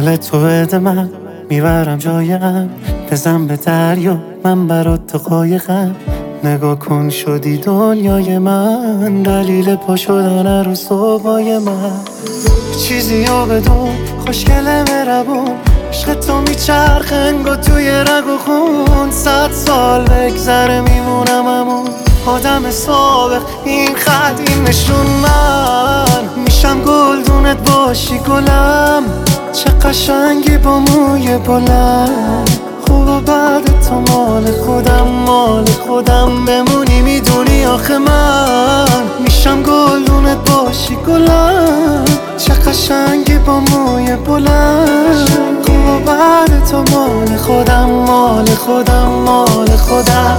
حال تو بده من میبرم جایم، بزن به دریا من برات تو قایقم. نگاه کن شدی دنیای من، دلیل پا شدن رو صبحای من. چیزی رو بدون خوشگله مربون، عشق تو میچرخه انگار توی رگ و خون. 100 سال بگذره میمونم همون آدم سابق. این خط این نشون من میشم گلدونت باشی گلم. چه قشنگی با موی بلند، خوب و بعد تو مال خودم مال خودم بمونی. میدونی آخه من میشم گلدونت باشی گلم. چه قشنگی با موی بلند، خوب و بعد تو مال خودم مال خودم مال خودم.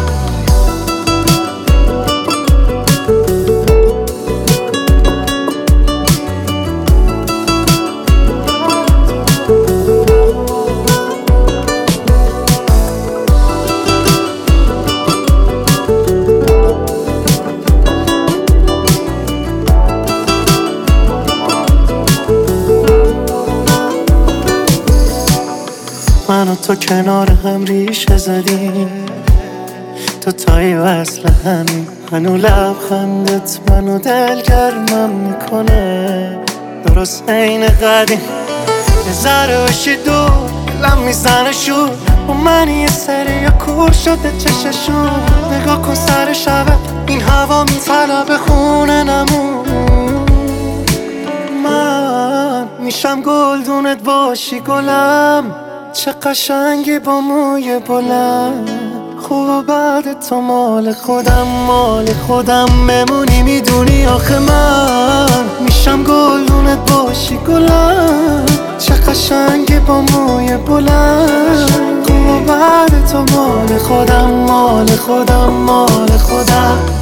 من و تو کنار هم ریشه زدیم، تو تایی وصل همین. منو لبخندت منو دلگرمم میکنه، درست عین قدیم. یه ذره باشی دور دلم میزنه شور، و من یه سری یا کور شده چششون. نگاه کن سر شبه این هوا میطلبه خونه نمون. من میشم گلدونت باشی گلم. چه قشنگی با موی بلند، خوب و بعد تو مال خودم مال خودم بمونی. میدونی آخه من میشم گلدونت باشی گلم. چه قشنگی با موی بلند، خوب و بعد تو مال خودم مال خودم مال خودم.